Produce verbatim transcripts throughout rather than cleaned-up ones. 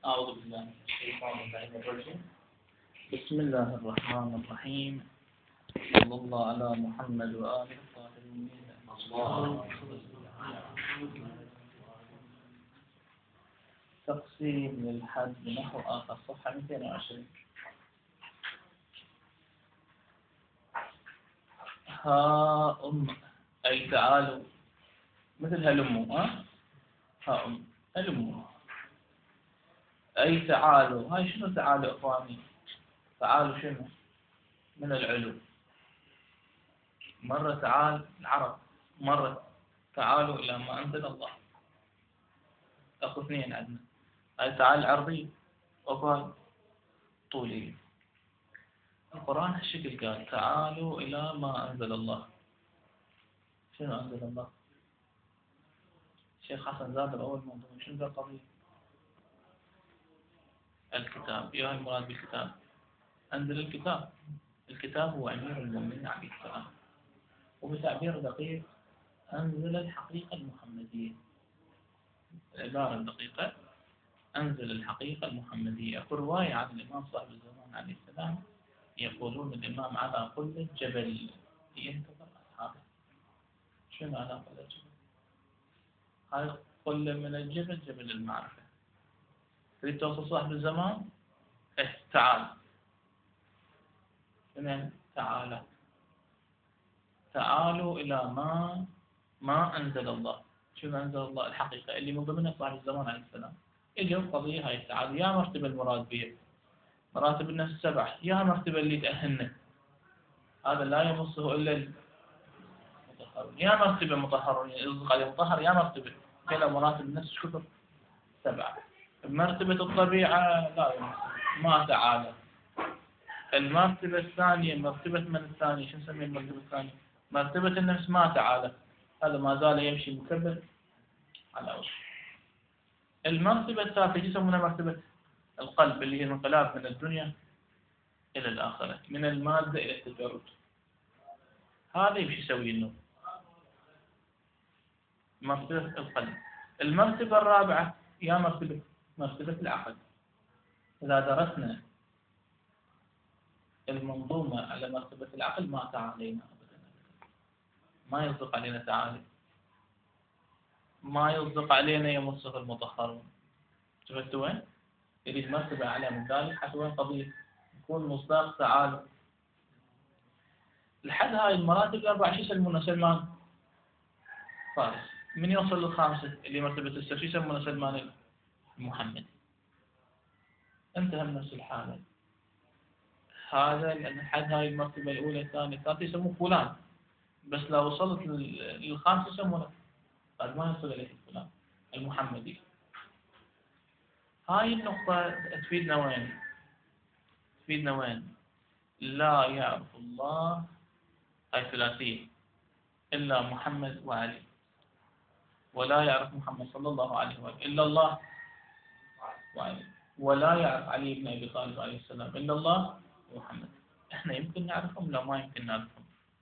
أعوذ بالله من الشيطان الرجيم. بسم الله الرحمن الرحيم. صلى الله على محمد وآله الطاهرين. تقسيم للحد نحو آخر صفحة مئتين وعشرين. ها أم أي تعالوا مثل هلموا. ها ها أم هلموا أي تعالوا. هاي شنو تعالوا إخواني؟ تعالوا شنو؟ من العلو. مرة تعال العرب، مرة تعالوا إلى ما أنزل الله. أخو اثنين عندنا. هاي تعال عرضي وقال طولي. القرآن هالشكل قال تعالوا إلى ما أنزل الله. شنو أنزل الله؟ الشيخ حسن زادر أول موضوع شنو ذا القضية؟ الكتاب. يا المراد بالكتاب أنزل الكتاب. الكتاب هو أمير المؤمنين عليه السلام، وبتعبير دقيق أنزل الحقيقة المحمدية. العبارة الدقيقة أنزل الحقيقة المحمدية. أكو رواية عن الإمام صاحب الزمان عليه السلام يقولون الإمام على قلة جبل ينتظر أصحابه. شنو على قلة جبل؟ هاي قلة من الجبل جبل المعرفة. تريد توصل صاحب الزمان؟ إيه تعال. شنو تعالى؟ تعالوا إلى ما ما أنزل الله. شنو أنزل الله؟ الحقيقة اللي من ضمنها صاحب الزمان عليه السلام. يجي القضية هاي التعالي. يا مرتبة المراد بها مراتب النفس السبع، يا مرتبة اللي تأهلنا هذا لا يمصه إلا المطهرون. يا مرتبة مطهرون يصدق عليه مطهر. يا مرتبة كلا مراتب النفس كثر سبعة. مرتبة الطبيعة لا يمصه ما تعالى. المرتبة الثانية مرتبة من الثانية شو نسميه المرتبة الثانية؟ مرتبة النفس ما تعالى. هذا ما زال يمشي مكبر على وجهه. المرتبة الثالثة يسمونها مرتبة القلب اللي هي الانقلاب من الدنيا إلى الآخرة، من المادة إلى التجرد. هذا يمشي يسوي النور. مرتبة القلب. المرتبة الرابعة يا مرتبة مرتبة العقل. إذا درسنا المنظومة على مرتبة العقل ما تعالينا أبدا. ما يصدق علينا تعالي. ما يصدق علينا يمسه المطهرون. شفت وين؟ يريد مرتبة أعلى من ذلك حتى وين قضية يكون مصداق تعالى. لحد هاي المراتب الأربع شو يسمونه سلمان فارس. من يوصل للخامسة اللي مرتبة السر شو يسمونه سلمان المحمدي. انتهى من نفس الحالة. هذا لأن حد هاي المرتبة الأولى الثانية الثالثة يسموه فلان، بس لو وصلت للخامسة يسمونه بعد ما يصل إليه فلان المحمدي. هاي النقطة تفيدنا وين؟ تفيدنا وين؟ لا يعرف الله هاي ثلاثية إلا محمد وعلي، ولا يعرف محمد صلى الله عليه وآله إلا الله وعلي، ولا يعرف علي بن أبي طالب عليه السلام إلا الله ومحمد. إحنا يمكن نعرفهم لا ما يمكن نعرفهم.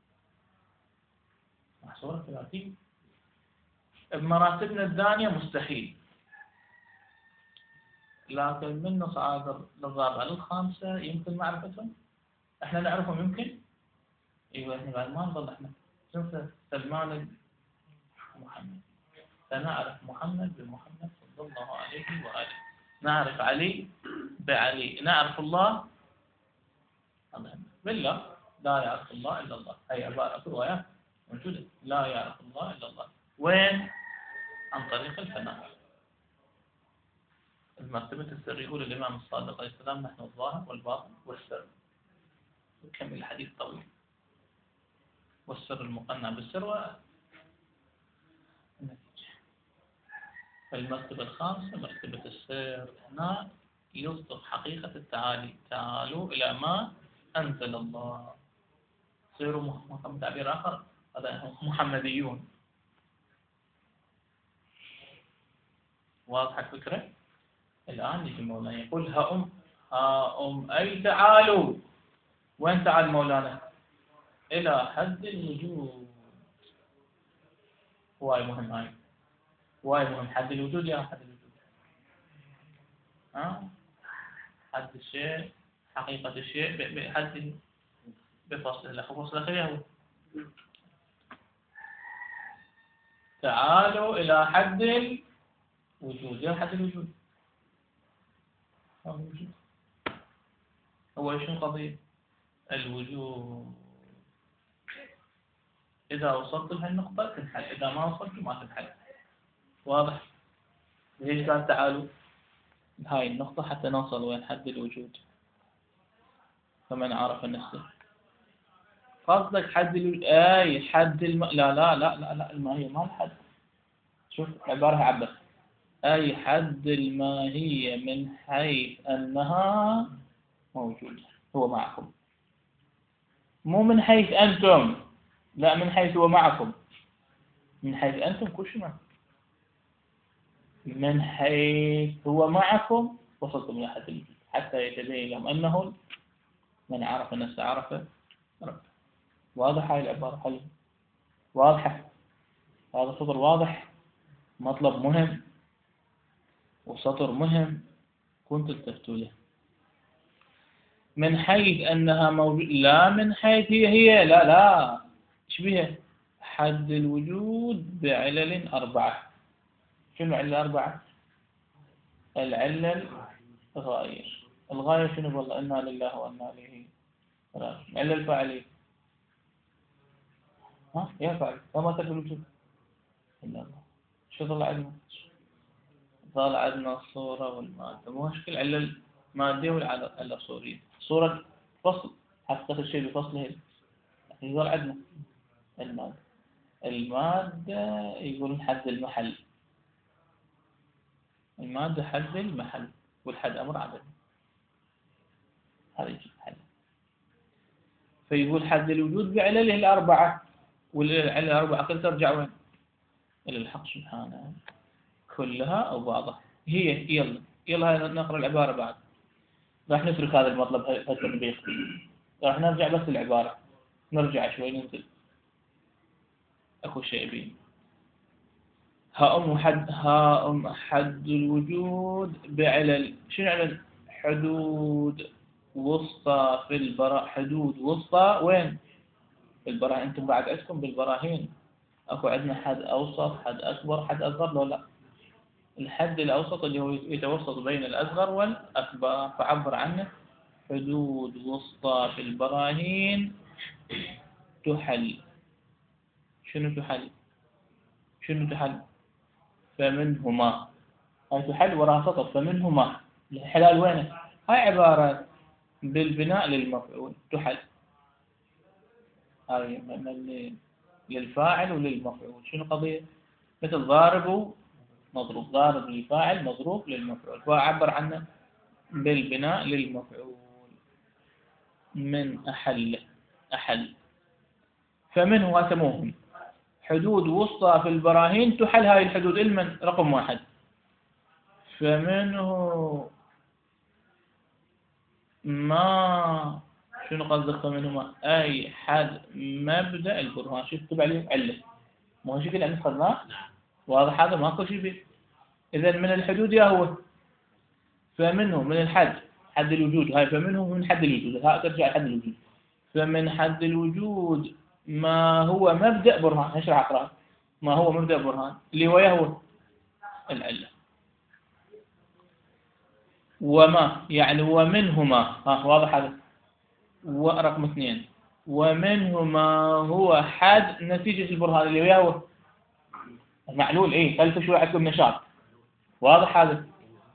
محصورة ثلاثية. بمراتبنا الثانية مستحيل، لكن من نصعد للرابعة للخامسة يمكن معرفتهم. إحنا نعرفهم يمكن. أيوة إحنا بعد ما نظل إحنا شوف سلمان محمد. سنعرف محمد بمحمد صلى الله عليه وآله. نعرف علي بعلي. نعرف الله بالله. لا يعرف الله إلا الله. هي عبارة روايات موجودة. لا يعرف الله إلا الله. وين؟ عن طريق الفناء. المرتبة السر يقول الإمام الصادق عليه السلام نحن الظاهر والباطن والسر. وكمل الحديث طويل. والسر المقنع بالسر. المرتبة الخامسة مرتبة السر. هنا يصدق حقيقة التعالي. تعالوا إلى ما أنزل الله. صيروا محمد تعبير آخر هذا محمديون. واضحة الفكرة؟ الآن يجي مولانا يقول ها أم ها أم أي تعالوا. وين تعال مولانا؟ إلى حد الوجود. واي مهم هاي. واي مهم حد الوجود. يا حد الوجود ها حد الشيء حقيقة الشيء بحد بفصل الأخير. فصل الأخير هو تعالوا إلى حد الوجود. إلى حد الوجود هو شنو قضية الوجود؟ إذا وصلت لهالنقطة تنحل، إذا ما وصلت ما تنحل. واضح؟ ليش قال تعالوا هاي النقطة حتى نوصل وين حد الوجود؟ فمن عرف نفسه. قصدك حد الوجود أي حد الم... لا لا لا لا لا الماهية ما الحد. شوف عبارة عبر أي حد الماهية من حيث أنها موجودة هو معكم، مو من حيث أنتم، لا من حيث هو معكم. من حيث أنتم كل شيء معكم، من حيث هو معكم وصلتم إلى حد الوجود حتى يتبين لهم أنه من عرف نفسه عرف رب. واضح هاي العبارة؟ حلو واضحة. هذا سطر واضح، مطلب مهم وسطر مهم كنت التفتوا له. من حيث أنها موجود لا من حيث هي هي لا لا إيش بها؟ حد الوجود بعلل أربعة. شنو علة أربعة؟ العلة الغاية. الغاية شنو؟ والله إنا لله وإنا إليه راجعون. العلة الفاعلية ها يا فاعل وما تفعل الوجود إلا الله. شو طلع عندنا؟ طلع عندنا الصورة والمادة. مو مشكلة علة المادية والعلة الصورية. صورة فصل حتى الشيء بفصله يقول عندنا المادة. المادة يقولون حد المحل. المادة حد المحل والحد أمر عدد. هذا يجي حل. فيقول حد الوجود بعلله الأربعة، والعلة الأربعة كلها ترجع وين؟ إلى الحق سبحانه كلها أو بعضها. هي يلا يلا نقرأ العبارة بعد. راح نترك هذا المطلب التطبيق، راح نرجع بس العبارة، نرجع شوي ننزل أكو شيء بين ها أم حد ها أم حد الوجود بعلل. شنو علل؟ حدود وسطى في البراء. حدود وسطى وين؟ في البراهين. أنتم بعد عندكم بالبراهين أكو عندنا حد أوسط حد أكبر حد أصغر لو لا؟ الحد الأوسط اللي هو يتوسط بين الأصغر والأكبر فعبر عنه حدود وسطى في البراهين تحل. شنو تحل؟ شنو تحل؟ فمنهما. هاي تحل وراها سطر فمنهما. الحلال وينه؟ هاي عبارة بالبناء للمفعول تحل. هاي من للفاعل وللمفعول. شنو قضية؟ مثل ضارب مضروب. ضارب للفاعل مضروب للمفعول فأعبر عنه بالبناء للمفعول. من أحل أحل. فمنه أسموهم حدود وسطى في البراهين تحل. هاي الحدود المن رقم واحد. فمنه ما شنو قصدك فمنه ما؟ أي حد مبدأ البرهان. شو تكتب عليه؟ علة. مو شكل أن نفخذناه واضح؟ هذا ماكو شيء به. إذا من الحدود يا هو فمنه من الحد حد الوجود. هاي فمنه من حد الوجود. ها ترجع حد الوجود. فمن حد الوجود ما هو مبدأ برهان. ايش راح اقرأ؟ ما هو مبدأ برهان اللي هو يهوى العلة. وما يعني ومنهما. ها واضح هذا؟ ورقم اثنين ومنهما هو حد نتيجة البرهان اللي هو يهوى المعلول. ايه ثالث شوي عندكم نشاط. واضح هذا؟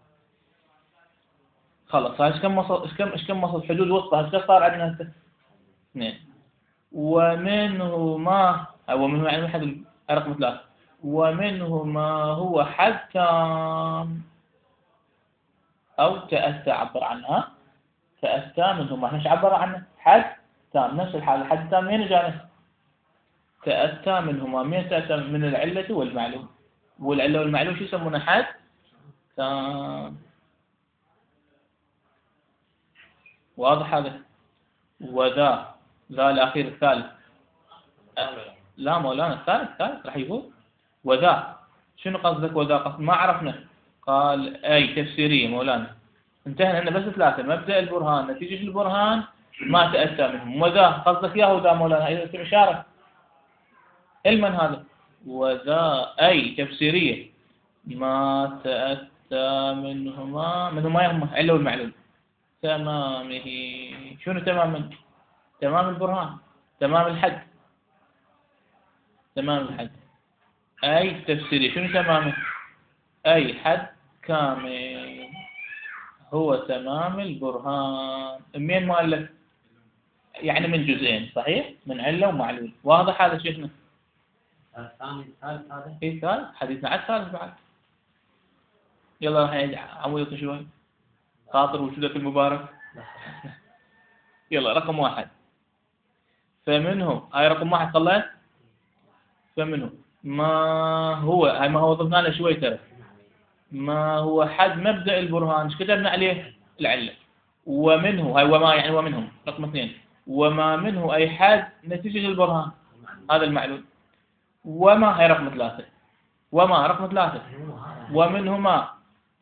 خلص. هاي كم مصل ايش كم ايش كم مصل حدود وسطى. ايش صار عندنا هسه؟ اثنين. ومنه ما هو منه يعني حد رقم ثلاثة. ومنه ما هو حد تام أو تأتى عبر عنها. تأتى منه ما احنا عبر عنه حد تام. نفس الحالة حد تام مين جانا؟ تأتى منهما. مين تأتى؟ من العلة والمعلوم. والعلة والمعلوم شو يسمونه؟ حد تام. واضح هذا؟ وذا ذا الأخير الثالث. لا مولانا الثالث الثالث راح يقول وذا. شنو قصدك وذا؟ قصد ما عرفنا. قال أي تفسيرية مولانا. انتهينا هنا بس ثلاثة: مبدأ البرهان، نتيجة البرهان، ما تأتى منهم. وذا قصدك يا وذا مولانا، هي اسم إشارة. علما هذا وذا أي تفسيرية، ما تأتى منهما منهما يهما علة والمعلول تمامه. شنو تمام من؟ تمام البرهان، تمام الحد، تمام الحد. أي تفسيرية شنو تمامه؟ أي حد كامل هو تمام البرهان. منين مؤلف؟ يعني من جزئين، صحيح؟ من علة ومعلول. واضح هذا شيخنا؟ الثاني الثالث هذا؟ اي ثالث، حديثنا على الثالث بعد. يلا راح عوضك شوي خاطر وجودك المبارك. يلا رقم واحد: فمنه، هاي رقم واحد خلصت. فمنه ما هو، هاي ما هو ضفنا له شوي ترى. ما هو حد مبدأ البرهان، ايش كتبنا عليه؟ العلة. ومنه، هاي وما يعني ومنهم رقم اثنين. وما منه أي حد نتيجة البرهان، هذا المعلول. وما هي رقم ثلاثة. وما رقم ثلاثة. ومنهما،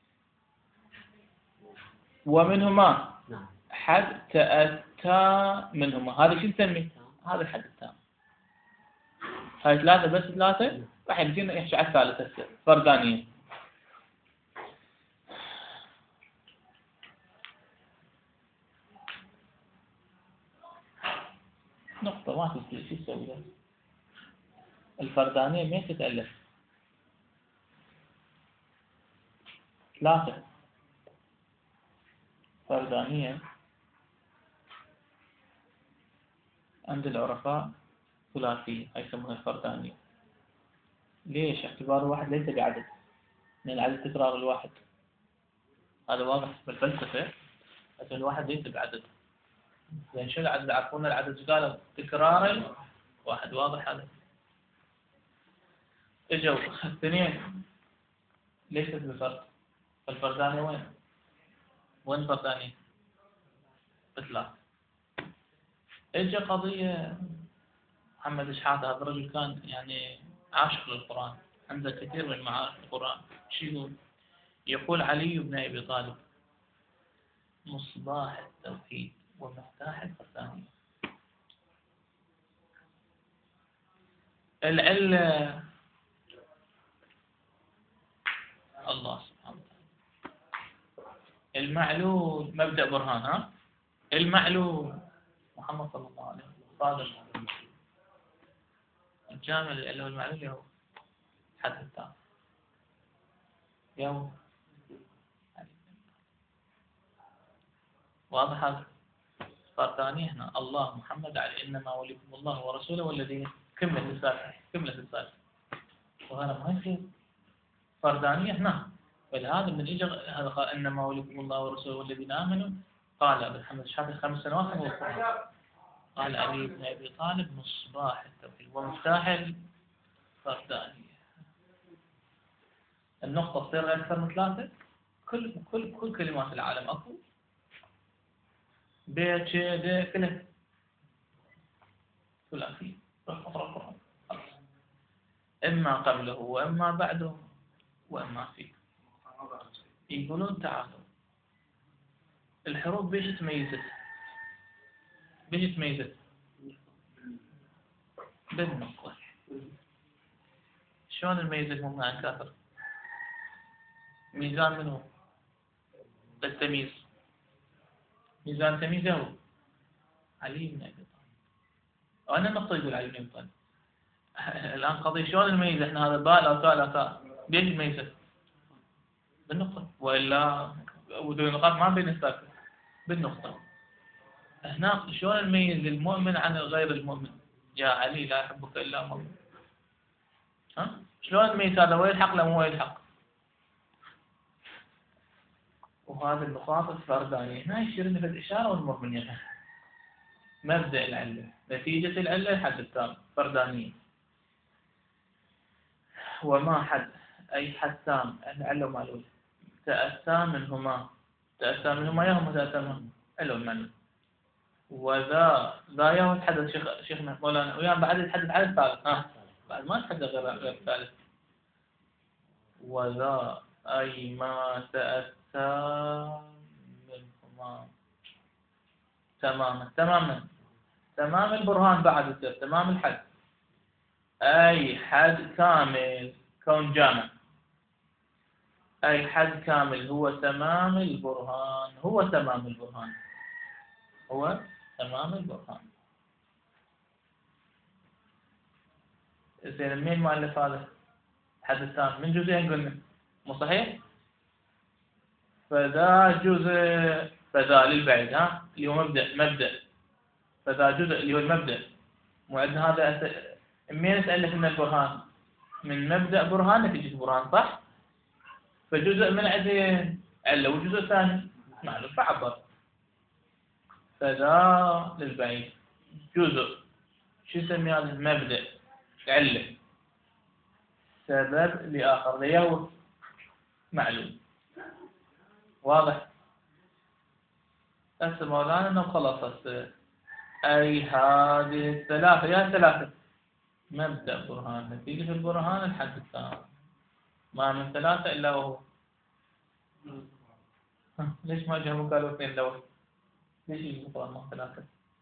ومنهما حد تأتى منهما، هذا شو نسميه؟ هذا الحد التام. هاي ثلاثة بس ثلاثة. راح يمكن يحكي على الثالثة هسه فردانية. نقطة ما تسوي، شو تسوي له؟ الفردانية ما تتألف. ثلاثة فردانية عند العرفاء ثلاثية، هاي يسمونها الفردانية. ليش؟ اعتبار الواحد ليس بعدد، من العدد تكرار الواحد. هذا واضح بالفلسفة، أن الواحد ليس بعدد. لأن شو العدد؟ عرفون العدد قالوا تكرار الواحد. واضح هذا؟ اجوا الاثنين ليست بفرد. فالفردانية وين؟ وين فردانية؟ بثلاث. اجا قضية محمد شحاتة، هذا الرجل كان يعني عاشق للقرآن، عنده كثير من معارف القرآن. شو يقول؟ يقول علي بن أبي طالب مصباح التوحيد ومفتاح الفردانية. العلة الله سبحانه وتعالى. المعلول مبدأ برهان. ها المعلول محمد صلى الله عليه وسلم صادق. الجامع اللي هو المعلول يهو حد التام يهو. واضح هذا؟ فردانية هنا الله محمد علي، إنما وليكم الله ورسوله والذين. كملة السالفة، كملة السالفة. وهذا ما يصير فردانية هنا. ولهذا من إجا هذا قال إنما وليكم الله ورسوله والذين آمنوا. قال أبو محمد شحاتة خمس سنوات هو القرآن. قال علي بن أبي طالب مصباح التوحيد ومفتاح الفردانية. النقطة تصير أكثر من ثلاثة. كل كل كل كلمات العالم أكو بيت شيء كله ثلاثي. اقرأ القرآن إما قبله وإما بعده وإما فيه. يقولون تعالوا الحروف بيش تميزت؟ بيش تميزت؟ بالنقطة. شلون نميز المؤمن عن الكافر؟ ميزان منه للتمييز، ميزان تمييزه علي بن أبي طالب. وأنا النقطة يقول علي بن أبي طالب. الآن قضية شلون نميز احنا هذا باء لا تاء لا تاء؟ ليش نميزه؟ بالنقطة. وإلا ودون النقاط ما بين السالفة. بالنقطة. هنا شلون نميز المؤمن عن غير المؤمن؟ يا علي لا يحبك إلا مؤمن. ها؟ شلون نميز هذا وين الحق لا مو وين الحق؟ وهذا النقاط الفردانية هنا يصير لنا في الإشارة والمؤمن. مبدأ العلة، نتيجة العلة الحد التام فردانية. وما حد أي حد تام العلة ومعلول تأتى منهما. تأتى منهما يهم تأتى منهما علة ومعلول. وذا ذا يوم يتحدث شيخ شيخنا مولانا ويانا بعد يتحدث على الثالث. ها بعد ما يتحدث غير غير الثالث. وذا أي ما تأتى تمام تماما تماما تمام البرهان بعد يصير تمام الحد. أي حد كامل كون جامع، أي حد كامل هو تمام البرهان، هو تمام البرهان، هو تمام البرهان. زين مين مؤلف هذا الحد الثاني؟ من جزئين قلنا مو صحيح؟ فذا جزء فذا للبعيد ها اللي هو مبدأ مبدأ فذا جزء اللي هو المبدأ. مو عندنا هذا أس... مين تألف لنا البرهان؟ من مبدأ برهان نتيجة برهان صح؟ فجزء من عندي علة وجزء ثاني معلوم فعبر. فذا للبعيد جزء شو يسمي هذا المبدأ علة سبب لآخر ليهو معلوم واضح. هسه مولانا انه خلاص هسه اي هذه الثلاثة يا ثلاثة مبدأ برهان نتيجة البرهان الحد الثاني ما من ثلاثة إلا وهو. ليش ما جابوا قالوا اثنين إلا وهو؟ ليش يجيبوا ما ثلاثة؟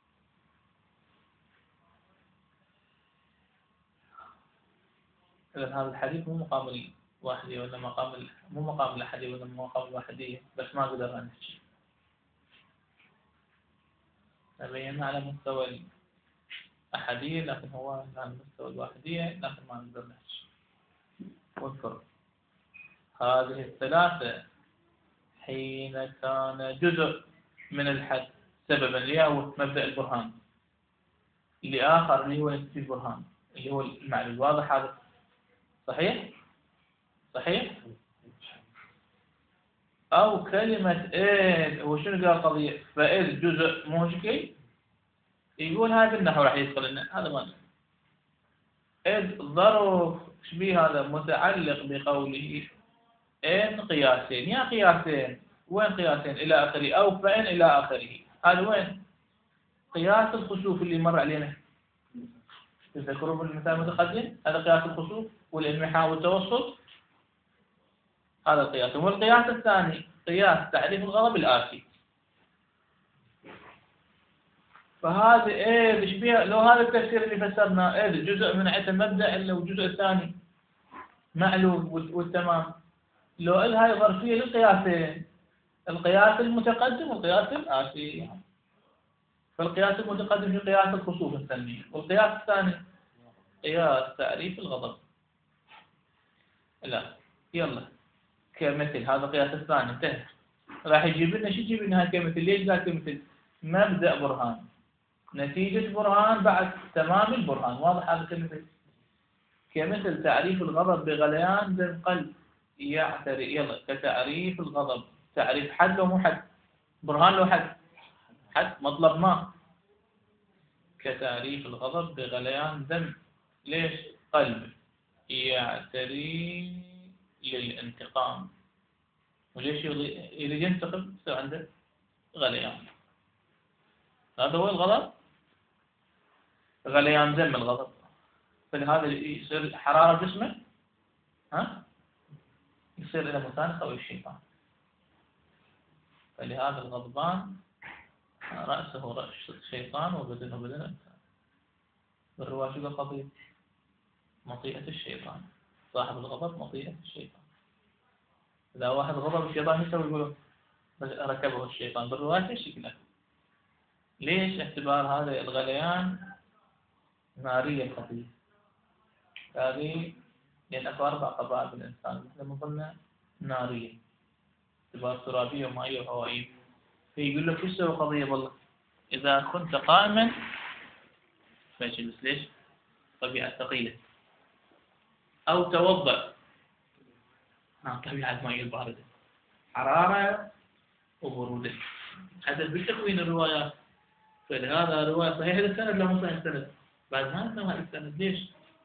إذا هذا الحديث مو مقام الواحدية ولا مقام ال... مو مقام الأحدية ولا مقام الواحدية، بس ما قدرنا نحكي. بينا على مستوى الأحدية لكن هو على مستوى الواحدية لكن ما نقدر نحكي. واذكر هذه الثلاثة حين كان جزء من الحد سببا اللي هو مبدأ البرهان لآخر اللي هو نتيجة البرهان اللي هو المعلوم. واضح هذا؟ صحيح؟ صحيح؟ أو كلمة إذ هو شنو قال قضية؟ فإذ جزء مو شكل يقول هذا النحو راح يدخل لنا هذا ما إذ ظرف شبيه هذا متعلق بقوله إن قياسين يا قياسين. وين قياسين؟ إلى آخره أو فإن إلى آخره. هذا وين؟ قياس الخسوف اللي مر علينا تذكروا بالمثال المتقدم هذا قياس الخسوف والانمحاء والتوسط هذا القياس. والقياس الثاني قياس تعريف الغضب الآتي. فهذا إيه بيشبه لو هذا التفسير اللي فسرنا إيه جزء من عدة مبدأ إلا والجزء الثاني معلوم والتمام. لو هاي ظرفية للقياسين القياس المتقدم والقياس الآتي. فالقياس المتقدم في قياس الخسوف نسميه والقياس الثاني قياس تعريف الغضب. لا يلا كمثل هذا القياس الثاني انتهى. راح يجيب لنا شو يجيب لنا هاي كمثل؟ ليش قال كمثل؟ مبدأ برهان نتيجة برهان بعد تمام البرهان. واضح هذا كمثل؟ كمثل تعريف الغضب بغليان ذي القلب يعتري. يلا كتعريف الغضب تعريف حد لو مو حد؟ برهان لو حد حد مطلب ما. كتعريف الغضب بغليان ذنب ليش؟ قلب يعتري للانتقام. وليش يريد ينتقم؟ يصير عنده غليان. هذا هو الغضب غليان ذم الغضب. فلهذا يصير حرارة جسمه ها يصير إلى مسانخة أو الشيطان. فلهذا الغضبان رأسه رأس الشيطان وبدنه بدن الإنسان. بالرواية شو قضية؟ مطيئة الشيطان. صاحب الغضب مطيئة الشيطان. إذا واحد غضب الشيطان يسوي يقول ركبه الشيطان. بالرواية ايش شكله؟ ليش؟ اعتبار هذا الغليان نارية الخطية. هذه لأن أكو أربع قبائل بالإنسان مثل ما قلنا نارية اعتبار ترابية ومائية وهوائية. فيقول لك ايش سوى قضية والله؟ إذا كنت قائما فاجلس. ليش؟ طبيعة ثقيلة. أو توضأ نعم طبيعة الماء الباردة حرارة وبرودة. هذا بالتكوين الروايات. فلهذا رواية صحيح السند لا مو صحيح السند. بعد ما نسمع السند ليش؟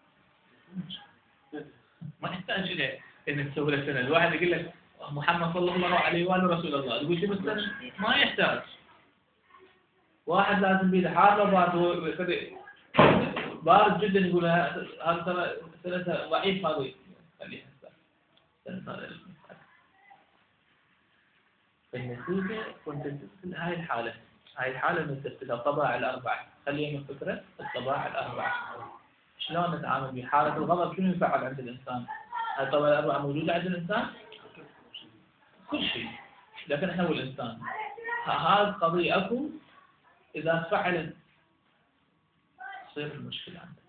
ما يحتاج إلى إن تسوي له سند. واحد يقول لك محمد صلى الله عليه وآله رسول الله تقول شو السند؟ ما يحتاج. واحد لازم بيده حار لو بارد بارد جدا يقول هذا ترى سنة ضعيف هذا خليها فالنتيجة كنت تدخل هاي الحالة، هاي الحالة نثبتها الطبائع الأربعة، خلينا من فكرة الطبائع الأربعة. شلون نتعامل بها؟ حالة الغضب شنو يفعل عند الإنسان؟ هاي الطبائع الأربعة موجودة عند الإنسان؟ كل شيء، لكن إحنا هو الإنسان. هذه القضية أكو، إذا تفعلت تصير المشكلة عندك.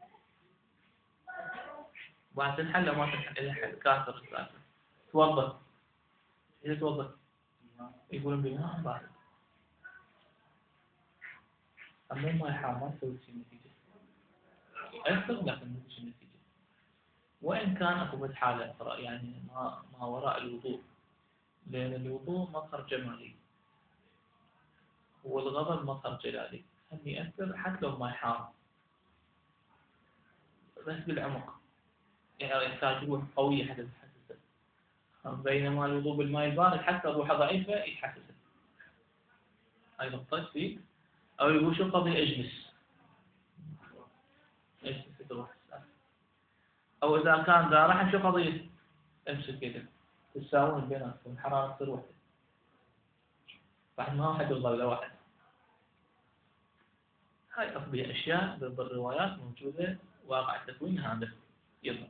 بعد تنحل ما تنحل إلى حل كاسر السالفة. توظف، إذا توظف يقولون بماء بارد. أما ما يحار ما تسوي شيء نتيجة. أكثر لكن مو شيء نتيجة. وإن كان أكو بس حالة أخرى يعني ما ما وراء الوضوء، لأن الوضوء مظهر جمالي والغضب مظهر جلالي، هم يأثر حتى لو ما يحار بس بالعمق، يعني يحتاج روح قوية حتى تحسسه. بينما الوضوء بالماء البارد حتى روحه ضعيفة يتحسسه. هاي نقطة فيه. أو يقول شو قضية أجلس، أجلس تروح. أو إذا كان ذا راح شو قضية امسك كده تساوون بيناتكم الحرارة تصير وحدة. بعد ما واحد يوصل لواحد. هاي قضية أشياء بالروايات موجودة واقع التكوين هذا. يلا.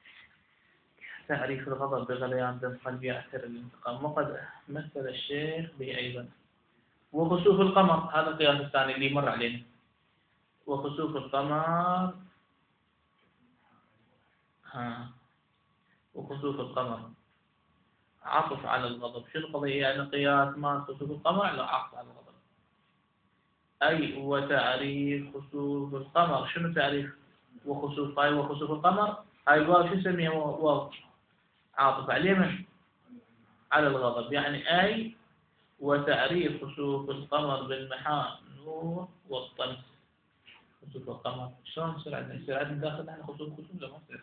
تعريف الغضب بغليان دم قلب يأثر الانتقام، وقد مثل الشيخ به أيضا. وخسوف القمر، هذا القياس الثاني اللي مر علينا. وخسوف القمر ها وخسوف القمر عطف على الغضب. شو القضية؟ يعني قياس ما خسوف القمر على عطف على الغضب. أي وتعريف خسوف القمر، شنو تعريف وخسوف هاي وخسوف القمر؟ هاي الواو شو نسميها واو؟ عاطف على من؟ على الغضب. يعني أي وتعريف خسوف القمر بالمحاء نور والطمس. خسوف القمر شلون يصير عندنا؟ يصير عندنا داخل احنا خسوف خسوف لا ما يصير.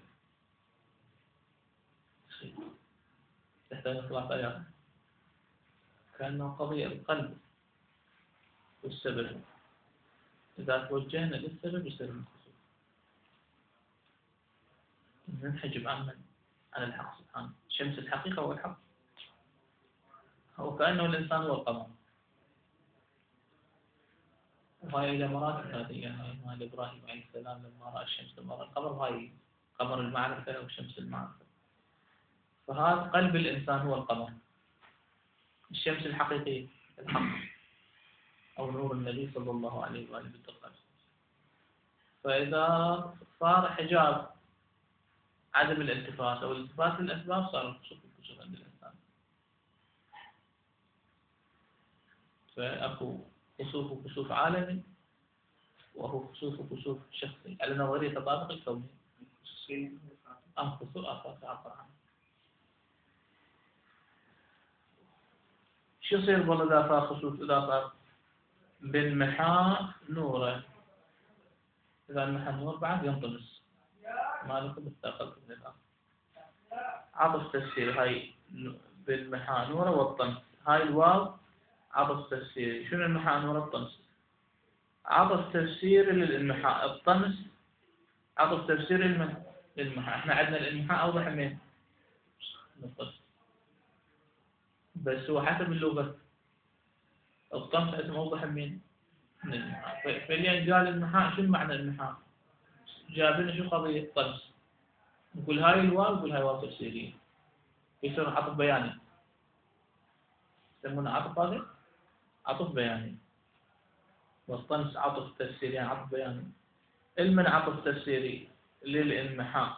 تحتاج ثلاث آيات. كأنه قضية القلب والسبب، إذا توجهنا للسبب يصير الخسوف. ننحجب عن من؟ عن الحق سبحانه. شمس الحقيقة هو الحق، هو كأنه الإنسان هو القمر. وهاي إلى مراتب هذه، يعني مال إبراهيم عليه السلام لما رأى الشمس لما رأى القمر، هاي قمر المعرفة أو شمس المعرفة. فهذا قلب الإنسان هو القمر، الشمس الحقيقية الحق أو نور النبي صلى الله عليه وآله بالدقة. فإذا صار حجاب عدم الالتفات أو الالتفات للأسباب صار الخسوف الخسوف عند الإنسان. فأكو خسوف وخسوف عالمي وهو خسوف وخسوف شخصي على نظرية تطابق الكوني. أم خسوف آخر تعبر عنه. شو يصير والله إذا صار خسوف؟ إذا صار بالمحاء نوره، إذا المحاء نور بعد ينطمس. ما لكم استقلت من الأرض. عطف تفسير هاي بالمحاء نوره والطمس. هاي الواو عطف تفسيري. شنو المحاء نوره والطمس؟ عطف تفسيري للمحاء. الطمس عطف تفسيري للمحاء. احنا عندنا الانمحاء أوضح من الطمس، بس هو حسب اللغة الطمس اسم أوضح من من المحاء. فاللي قال المحاء شو معنى المحاء؟ جاب لنا شو قضية الطمس. نقول هاي الواو، نقول هاي واو تفسيرية، يصير عطف بياني. يسمونه عطف هذا عطف بياني، والطمس عطف تفسيري يعني عطف بياني. المن عطف تفسيري للانمحاء.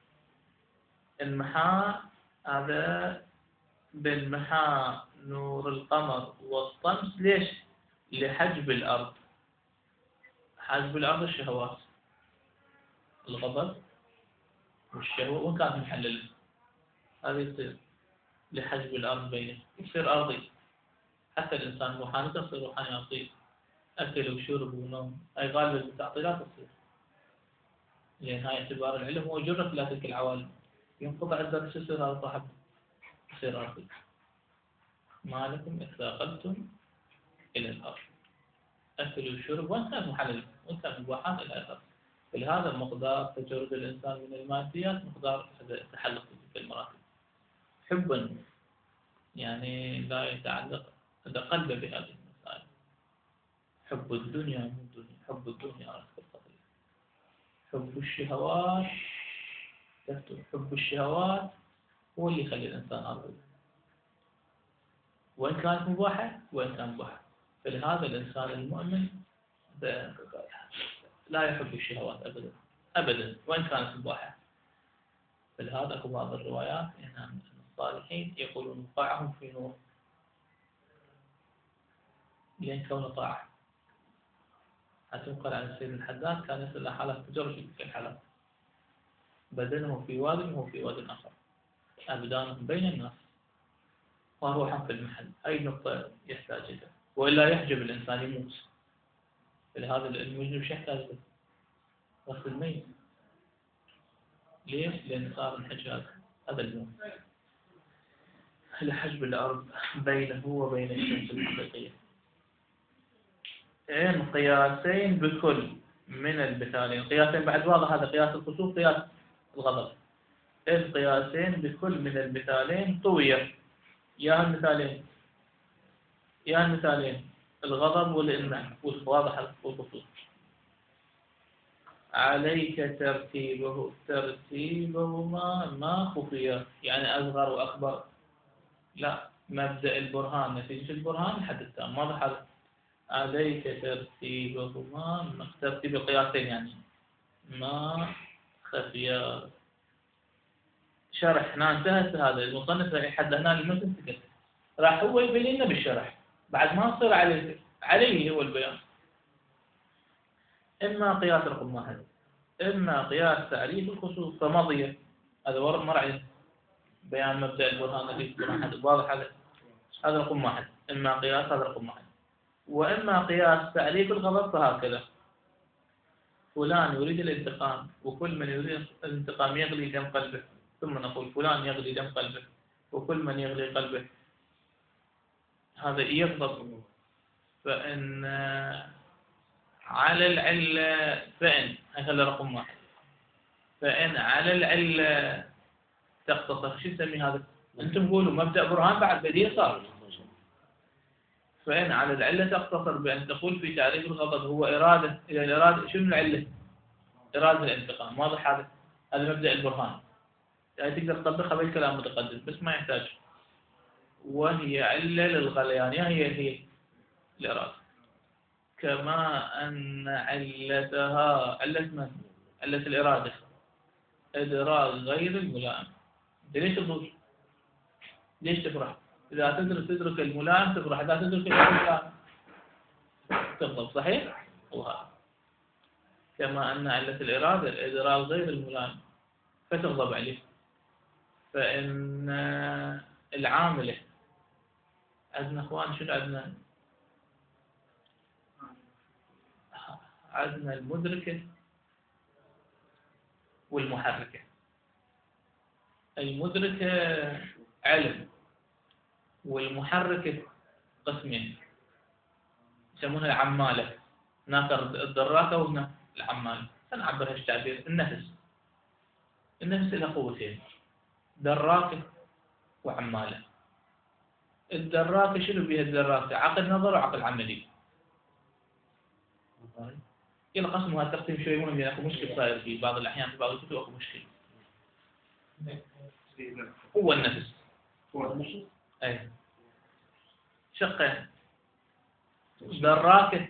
المحاء هذا بالمحاء نور القمر والطمس. ليش؟ لحجب الأرض. حجب الأرض الشهوات، الغضب والشهوة، وإن كانت محللة هذه يصير لحجب الأرض بينه. يصير أرضي، حتى الإنسان روحاني تصير روحاني أرضي. أكل وشرب ونوم هاي غالبا التعطيلات تصير، لأن هاي اعتبار العلم هو جرة إلى تلك العوالم. ينقطع الدرس يصير هذا صاحب يصير أرضي. ما لكم اثاقلتم إلى الأرض. أكل وشرب وإن كان محلل وإن كان مباحات إلى آخره. فلهذا مقدار تجرد الإنسان من الماديات مقدار التحلق في المراتب. حبا يعني لا يتعلق هذا قلبه بهذه المسائل. حب الدنيا مو الدنيا، حب الدنيا رأس القضية. حب الشهوات تكتب، حب الشهوات هو اللي يخلي الإنسان أرضي، وإن كانت مباحة وإن كان مباحة. فلهذا الإنسان المؤمن لا يحب الشهوات أبدا أبدا وإن كانت مباحة. فلهذا أكو بعض الروايات أن الصالحين يقولون وقعهم في نور لأن كون طاعة. حتى يقال عن السيد الحداد كان يصل إلى حالة تجرد في تلك الحالات، بدنه في واد وهو في واد آخر، أبدانهم بين الناس وروحا في المحل. أي نقطة يحتاج إليها، وإلا يحجب الإنسان يموت. فلهذا المجنب شو يحتاج له؟ غسل الميت. ليش؟ لأن صار انحجاب هذا الموت لحجب الأرض بينه وبين الشمس الحقيقية. إن قياسين بكل من المثالين، قياسين بعد واضح، هذا قياس الخسوف قياس الغضب. إن قياسين بكل من المثالين طوية، يا المثالين يا المثالين الغضب والإنعام والواضح والخسوف. عليك ترتيبه ترتيبهما ما خفية، يعني أصغر وأكبر لا، مبدأ البرهان نتيجة البرهان الحد التام. واضح هذا؟ عليك ترتيبهما، ترتيب القياسين يعني ما خفيا. شرح هنا انتهت هذا المصنف لحد هنا المتن سكت، راح هو يبين لنا بالشرح بعد ما صار عليه عليه هو البيان. إما قياس رقم واحد، إما قياس تعريف الخصوص فمضي، هذا ورق مرعي بيان مبدأ البرهان نتيجة البرهان. واضح هذا؟ هذا رقم واحد، إما قياس، هذا رقم واحد. وإما قياس تعريف الغضب فهكذا: فلان يريد الانتقام، وكل من يريد الانتقام يغلي دم قلبه. ثم نقول فلان يغلي دم قلبه، وكل من يغلي قلبه هذا يغضب. فإن على العلة، فإن هذا رقم واحد، فإن على العلة تقتصر. شو نسمي هذا؟ أنتم قولوا مبدأ برهان بعد بديل صار. فإن على العلة تقتصر بأن تقول في تعريف الغضب هو إرادة، إلى الإرادة شنو العلة؟ إرادة الانتقام. واضح هذا؟ هذا مبدأ البرهان، يعني تقدر تطبقها بالكلام متقدم بس ما يحتاج. وهي علة للغليان، هي هي الإرادة. كما أن علتها علة من؟ علة الإرادة إدراك غير الملائم. ليش تضوج؟ ليش تفرح؟ إذا تدرك تدرك الملائم تفرح، إذا تدرك غير الملائم تغضب. صحيح؟ وهذا كما أن علة الإرادة إدراك غير الملائم فتغضب عليه. فإن العاملة عندنا أخوان، شو عندنا؟ عندنا المدركة والمحركة. المدركة علم، والمحركة قسمين يسمونها العمالة. هناك الدراكة وهنا العمالة. سنعبر هالتعبير: النفس. النفس له قوتين: دراكة وعمالة. الدراكة شنو بها الدراكة؟ عقل نظر وعقل عملي. يلا قسموا هالتقسيم شوي مهم، يعني اكو مشكل صاير في بعض الأحيان في بعض الكتب اكو مشكل. هو النفس هو النفس أي شقين: دراكة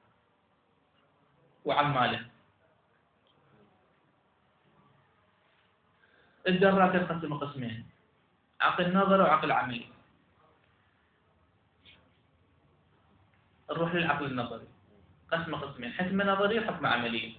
وعمالة. الدراكة تقسم قسمين: عقل نظري وعقل عملي. نروح للعقل النظري، قسم قسمين: حكمة نظرية وحكمة عملية.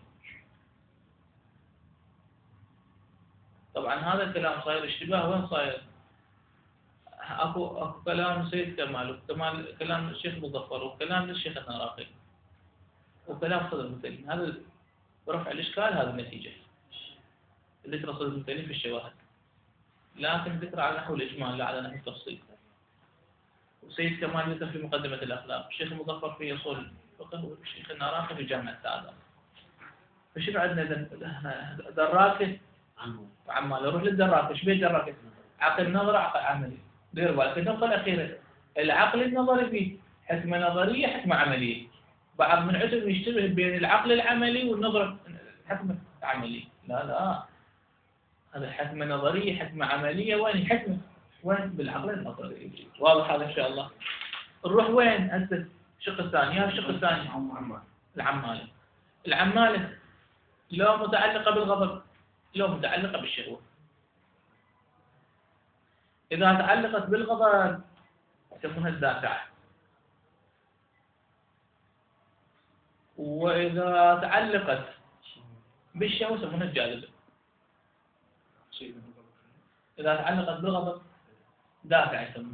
طبعا هذا الكلام صاير اشتباه. وين صاير؟ اكو اكو كلام سيد كمال، وكمال كلام الشيخ مظفر، وكلام الشيخ النراقي، وكلام صدر المتكلم. هذا برفع الاشكال، هذه النتيجه ذكر صدر المتكلم في الشواهد، لكن ذكر على نحو الاجمال لا على نحو التفصيل. وسيد كمال ذكر في مقدمه الاخلاق، الشيخ مظفر في اصول الفقه، والشيخ النراقي في جامع السعادة. فشنو عندنا اذا؟ دراكه وعمال. نروح للدراكه. ايش بيه الدراكه؟ عقل نظري عقل عملي. دير بالك النقطه الاخيره: العقل النظري فيه حكمة نظرية حكمة عملية. بعض من عندهم يشتبه بين العقل العملي والنظر الحكمة العملية. لا لا، هذا حكمة نظرية حكمة عملية. وين الحكمة؟ وين؟ بالعقل النظري. واضح هذا إن شاء الله. نروح وين هسه؟ الشق الثاني. يا الشق الثاني العمالة. العمالة لو متعلقة بالغضب لو متعلقة بالشهوة. إذا تعلقت بالغضب تكون الدافعة، وإذا تعلقت بالشهوة تكون الجاذبة. إذا تعلقت بالغضب دافع يسمى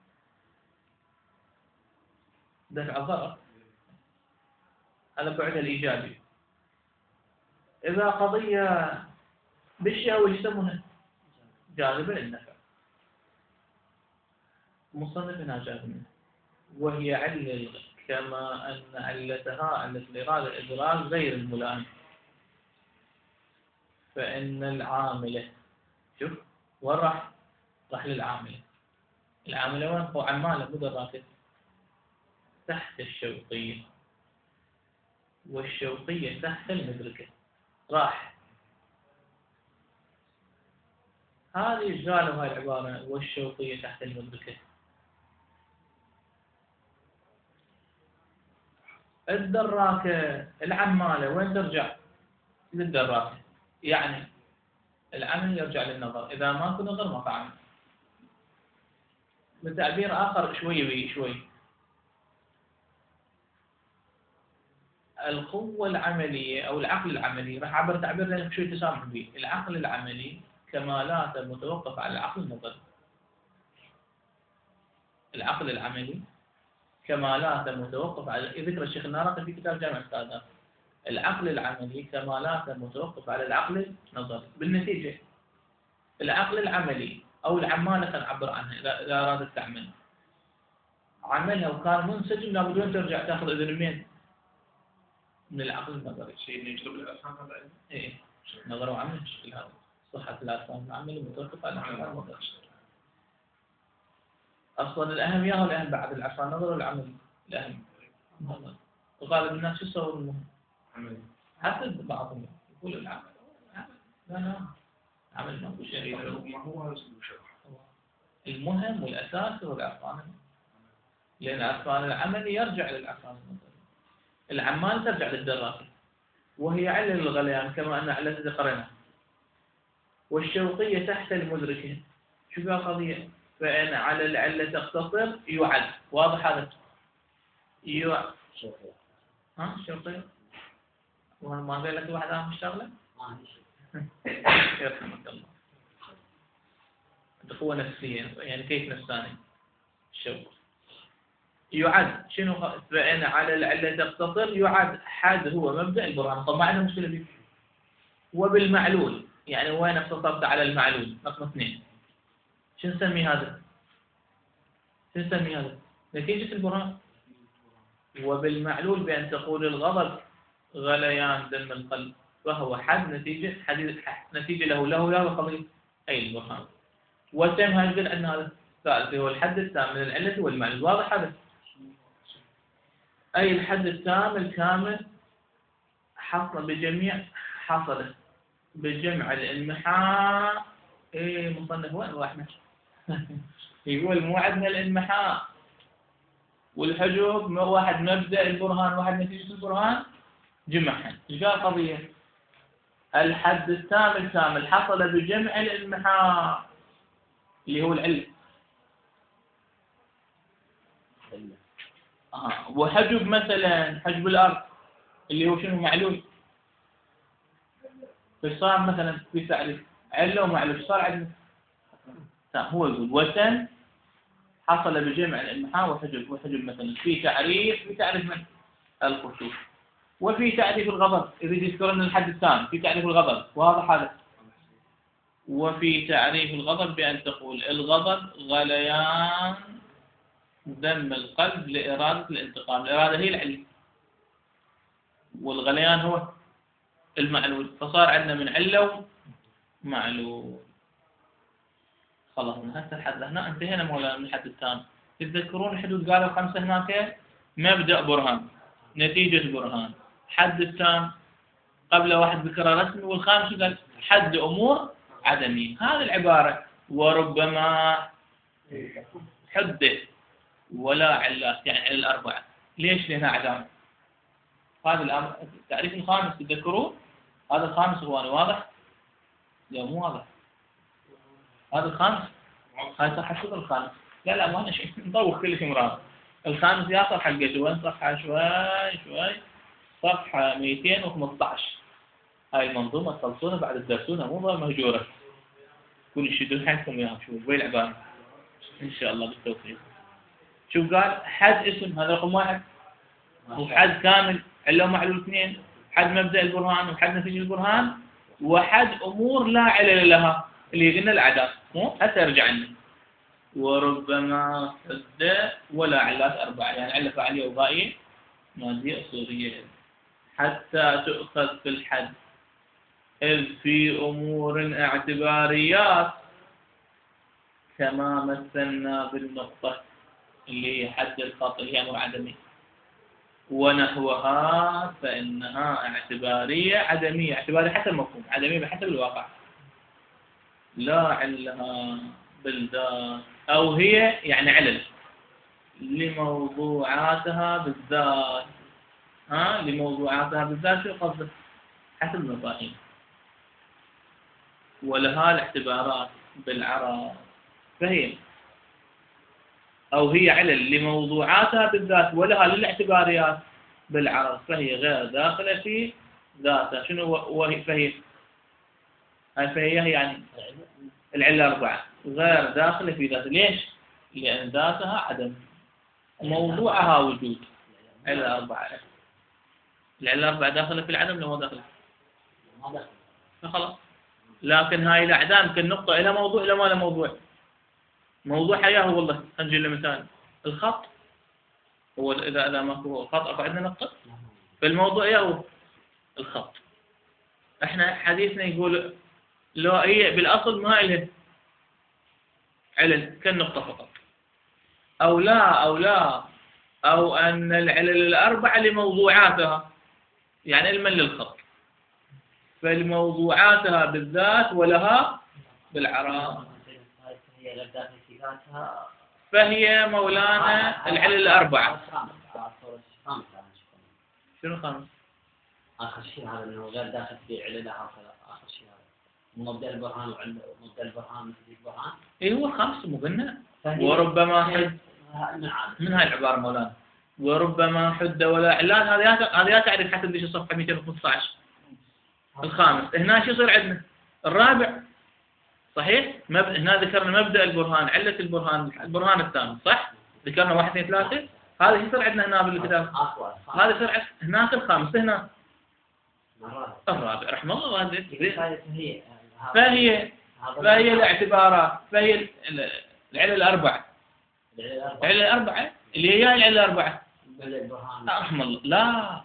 دفع الضرر، هذا بعدها الإيجابي. إذا قضية بالشهوة يسمونها جاذبة للنفع. مصنف هنا جاذب منه، وهي علة كما أن علتها علة الإرادة الإدراك غير الملائم. فإن العاملة، شوف وين راح؟ راح للعاملة. العاملة وين؟ هو عمالة مدركة تحت الشوقية، والشوقية تحت المدركة. راح هذه قالوا هاي العبارة والشوقية تحت المدركة. الدراكة العمالة وين ترجع؟ للدراكة. يعني العمل يرجع للنظر، إذا ماكو نظر ما عمل. بتعبير آخر شوي شوي، القوة العملية أو العقل العملي، راح أعبر تعبير لأنك شوي تسامح به. العقل العملي كمالاته متوقف على العقل النظري. العقل العملي كمالاته متوقف على ذكر الشيخ النارقي في كتاب جامع السادات. العقل العملي كمالاته متوقف على العقل النظري. بالنتيجة العقل العملي أو العمالة نعبر عنها إذا أرادت تعمل عملها وكان منسجم، لابد أن ترجع تأخذ إذن مين؟ من العقل النظري. شيء يجلب الأفهام هذا؟ إيه، نظر وعمل الشكل هذا. صحة الأفهام العمل متوقف على العقل النظري. أصلا الأهم ياهو الأهم بعد العقل النظري والعمل الأهم. وغالب الناس شو يصور المهم؟ عمل. حتى بعضهم يقول العمل. لا لا، عمل ما هو شيء. ما هو المهم والأساس هو العقل، لأن العقل العملي يرجع للعقل النظري. العمال ترجع للدراسة، وهي علة للغليان كما أن علة ذكرنا. والشوقية تحت المدركة. شو بها قضية؟ فإن على العلة تقتصر يعد. واضح هذا؟ يعد. ها الشوقية؟ وما قال لك واحد عام مشتغلة؟ يرحمك الله. قوة نفسية، يعني كيف نفساني؟ الشوق. يعد شنو؟ فإن على العلة تقتصر يعد حد هو مبدأ البرهان. طب ما عندنا مشكلة فيه. وبالمعلول، يعني وين اقتصرت على المعلول؟ رقم اثنين. شو نسمي هذا؟ شو نسمي هذا؟ نتيجة البرهان. وبالمعلول بأن تقول الغضب غليان دم القلب، وهو حد نتيجة حديث نتيجة له له له قضية أي البرهان. وتم هذا أن هذا ثالث هو الحد التام من العلة والمعلول. واضح هذا؟ أي الحد التام الكامل حصل بجميع حصل بجمع الانمحاء. إيه مصنف وين واحد يقول مو عندنا الانمحاء والحجب، واحد مبدأ البرهان واحد نتيجة البرهان، جمعها. إيش قال قضية؟ الحد التام الكامل حصل بجمع الانمحاء اللي هو العلة. آه. وحجب مثلا حجب الأرض اللي هو شنو؟ معلول. فصار مثلا في تعريف علة ومعلول صار عندنا. هو يقول وتن حصل بجمع الانمحاء وحجب. وحجب مثلا في تعريف في تعريف من الخشوع. وفي تعريف الغضب يريد يذكرنا الحد الثاني في تعريف الغضب، وهذا حدث. وفي تعريف الغضب بأن تقول الغضب غليان دم القلب لإرادة الانتقام. الإرادة هي العلة والغليان هو المعلول. فصار عندنا من علة ومعلول. خلاص من هسه الحد هنا انتهينا مولانا من الحد التام. تتذكرون الحدود قالوا خمسة هناك؟ مبدأ برهان، نتيجة برهان، حد التام قبل واحد ذكر رسمي، والخامس قال حد أمور عدمية. هذه العبارة وربما حدث ولا علات، يعني على الأربعة. ليش؟ لأنها أعدام. هذا الأمر التعريف الخامس تذكروه؟ هذا الخامس إخواني واضح؟ لا مو واضح. هذا الخامس، هاي صفحة شو الخامس؟ لا لا ما أنا شيء نطوخ كل شيء مراد. الخامس يا صفحة حقته وين؟ صفحة شوي شوي صفحة مئتين وخمسة عشر. هاي المنظومة تخلصونها بعد الدرسونها، مو ضل مهجورة. كل شيء حقكم ياها. شوف وين العبارة إن شاء الله بالتوفيق. شوف قال حد اسم، هذا رقم واحد، وحد كامل علة معلول اثنين، حد مبدأ البرهان وحد نتيجة البرهان، وحد أمور لا علل لها اللي قلنا الأعداد. مو حتى يرجع لنا وربما حد ولا علات أربعة، يعني علة فاعلية وغائية مادية أصولية، حتى تؤخذ في الحد، إذ في أمور اعتباريات كما مثلنا بالنقطة اللي هي حد الخط اللي هي أمور عدمية ونحوها، فإنها اعتبارية عدمية. اعتبارية حسب المفهوم، عدمية بحسب الواقع، لا علها بالذات، أو هي يعني علل لموضوعاتها بالذات. ها لموضوعاتها بالذات شو قصده؟ حسب المفاهيم. ولها الاعتبارات بالعرب، فهي أو هي علل لموضوعاتها بالذات ولها للاعتباريات بالعرض، فهي غير داخلة في ذاتها. شنو وهي؟ فهي هاي فهي يعني العلة أربعة غير داخلة في ذاتها. ليش؟ لأن ذاتها عدم، موضوعها وجود. علة أربعة، العلة أربعة داخلة في العدم لو داخلة ما دخل. فخلاص. لكن هاي الأعدام كالنقطة إلى موضوع إلى ما له موضوع. موضوع حياه والله. نجي لمثال الخط، هو إذا إذا ما هو الخط أو عندنا نقطة، فالموضوع إيه هو الخط. إحنا حديثنا يقول لو هي بالأصل ما إله علل كالنقطة فقط، أو لا أو لا أو أن العلل الأربعة لموضوعاتها، يعني علما للخط، فلموضوعاتها بالذات ولها بالعراء، هي غير داخل في ذاتها، فهي مولانا العلل الأربعة. شنو خامس؟ آخر شيء هذا إنه غير داخل في عللها هكذا. آخر شيء هذا مبدأ البرهان وعلة مبدأ البرهان مثل البرهان. إيه هو خامس مو قلنا؟ وربما حد من هاي العبارة مولانا، وربما حد ولا علان. هذه هذه تعرف حسب ليش الصفحة مئتين وخمسة عشر. الخامس هنا شو يصير عندنا؟ الرابع صحيح؟ مب... هنا ذكرنا مبدأ البرهان، علة البرهان، البرهان الثاني صح؟ ذكرنا واحد اثنين ثلاثة. هذا يصير عندنا هنا بالكتاب. هذا يصير هناك الخامس، هنا الرابع رحمه الله. وهذا فهي فهي فهي الاعتبارات، فهي العلة الأربعة. العلة الأربعة اللي هي العلة الأربعة رحمه الله. لا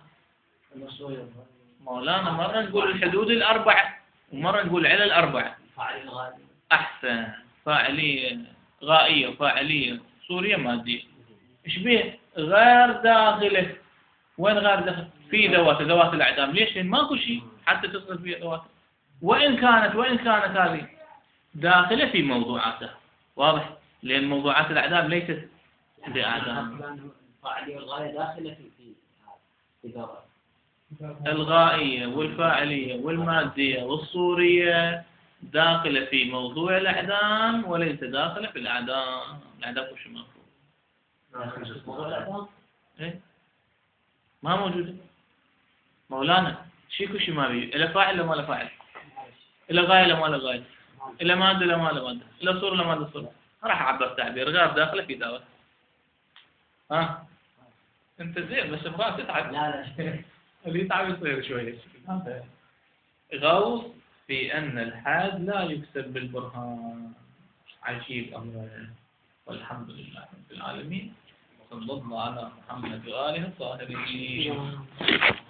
مولانا مرة نقول الحدود الأربعة ومرة نقول العلة الأربعة. أحسن. فاعلية غائية وفاعلية صورية مادية. إيش بيه؟ غير داخله. وين غير داخل؟ في ذوات ذوات الأعدام. ليش؟ لأن ماكو شيء حتى تصل فيها ذوات. وإن كانت وإن كانت هذه داخلة في موضوعاتها. واضح؟ لأن موضوعات الأعدام ليست بأعدام. الفاعلية والغاية داخلة في في ذوات. الغائية والفاعلية والمادية والصورية داخلة في موضوع الأعدام وليس داخلة في الأعدام. الأعدام وش مفهوم؟ موضوع الأعدام؟ إيه؟ ما موجودة. مولانا شيكو شي ما بيه. إلا فاعل ولا ما له فاعل. إلا غاية ولا ما له غاية. إلا مادة ولا ما له مادة. إلا صورة ولا ما له صورة. راح أعبر تعبير غير داخلة في دعوة. ها؟ أنت زين بس أبغاك تتعب. لا لا. اللي يتعب يصير شوية. غوص في أن الحاد لا يكسب بالبرهان. عجيب أمره. والحمد لله رب العالمين. وصلى الله على محمد وآله الطاهرين.